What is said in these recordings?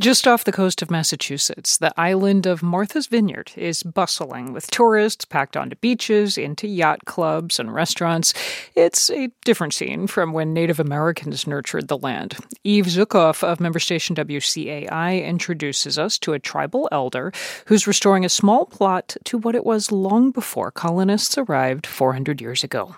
Just off the coast of Massachusetts, the island of Martha's Vineyard is bustling with tourists packed onto beaches, into yacht clubs and restaurants. It's a different scene from when Native Americans nurtured the land. Eve Zukoff of member station WCAI introduces us to a tribal elder who's restoring a small plot to what it was long before colonists arrived 400 years ago.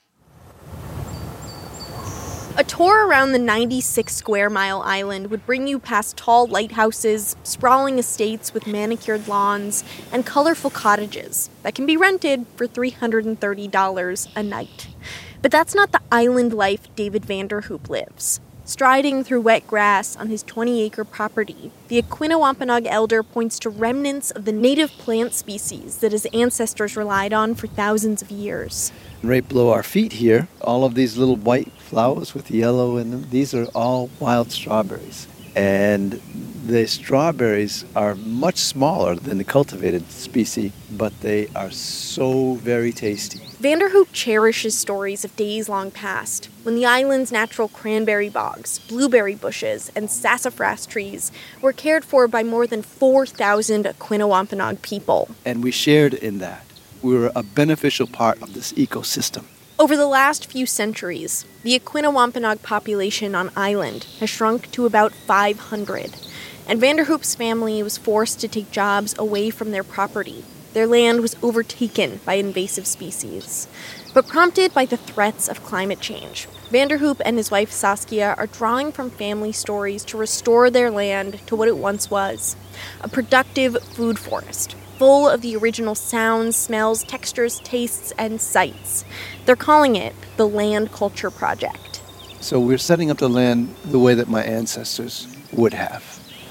A tour around the 96-square-mile island would bring you past tall lighthouses, sprawling estates with manicured lawns, and colorful cottages that can be rented for $330 a night. But that's not the island life David Vanderhoop lives. Striding through wet grass on his 20-acre property, the Aquinnah-Wampanoag elder points to remnants of the native plant species that his ancestors relied on for thousands of years. Right below our feet here, all of these little white flowers with yellow in them, these are all wild strawberries. And the strawberries are much smaller than the cultivated species, but they are so very tasty. Vanderhoop cherishes stories of days long past, when the island's natural cranberry bogs, blueberry bushes, and sassafras trees were cared for by more than 4,000 Aquinnah-Wampanoag people. And we shared in that. We were a beneficial part of this ecosystem. Over the last few centuries, the Aquinnah-Wampanoag population on island has shrunk to about 500, and Vanderhoop's family was forced to take jobs away from their property. Their land was overtaken by invasive species. But prompted by the threats of climate change, Vanderhoop and his wife Saskia are drawing from family stories to restore their land to what it once was, a productive food forest, full of the original sounds, smells, textures, tastes, and sights. They're calling it the Land Culture Project. So we're setting up the land the way that my ancestors would have.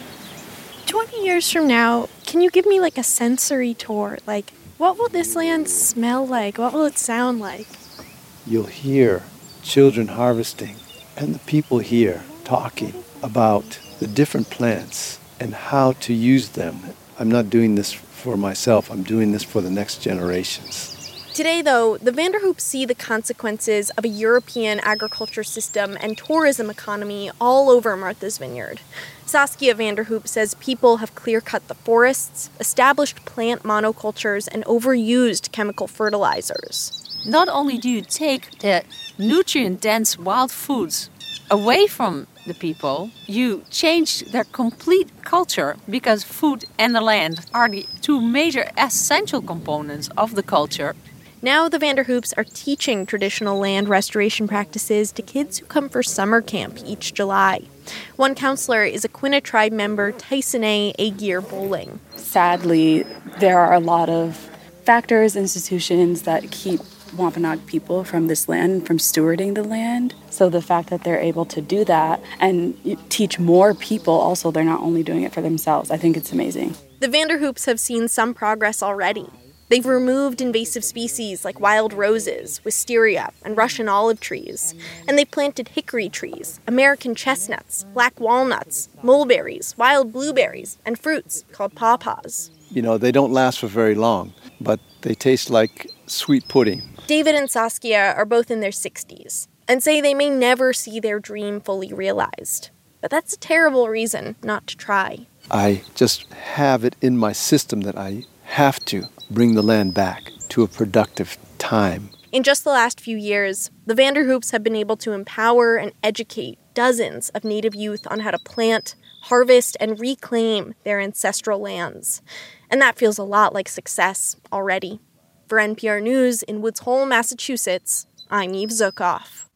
20 years from now, can you give me like a sensory tour? Like, what will this land smell like? What will it sound like? You'll hear children harvesting and the people here talking about the different plants and how to use them. I'm not doing this for myself. I'm doing this for the next generations. Today, though, the Vanderhoops see the consequences of a European agriculture system and tourism economy all over Martha's Vineyard. Saskia Vanderhoop says people have clear-cut the forests, established plant monocultures, and overused chemical fertilizers. Not only do you take the nutrient-dense wild foods away from the people, you change their complete culture, because food and the land are the two major essential components of the culture. Now the Vanderhoops are teaching traditional land restoration practices to kids who come for summer camp each July. One counselor is Aquinnah tribe member Tyson A. Aguirre-Bowling. Sadly, there are a lot of factors, institutions that keep Wampanoag people from this land, from stewarding the land. So the fact that they're able to do that and teach more people also, they're not only doing it for themselves. I think it's amazing. The Vanderhoops have seen some progress already. They've removed invasive species like wild roses, wisteria, and Russian olive trees. And they've planted hickory trees, American chestnuts, black walnuts, mulberries, wild blueberries, and fruits called pawpaws. You know, they don't last for very long, but they taste like sweet pudding. David and Saskia are both in their 60s and say they may never see their dream fully realized. But that's a terrible reason not to try. I just have it in my system that I have to bring the land back to a productive time. In just the last few years, the Vanderhoops have been able to empower and educate dozens of Native youth on how to plant, harvest, and reclaim their ancestral lands. And that feels a lot like success already. For NPR News in Woods Hole, Massachusetts, I'm Eve Zukoff.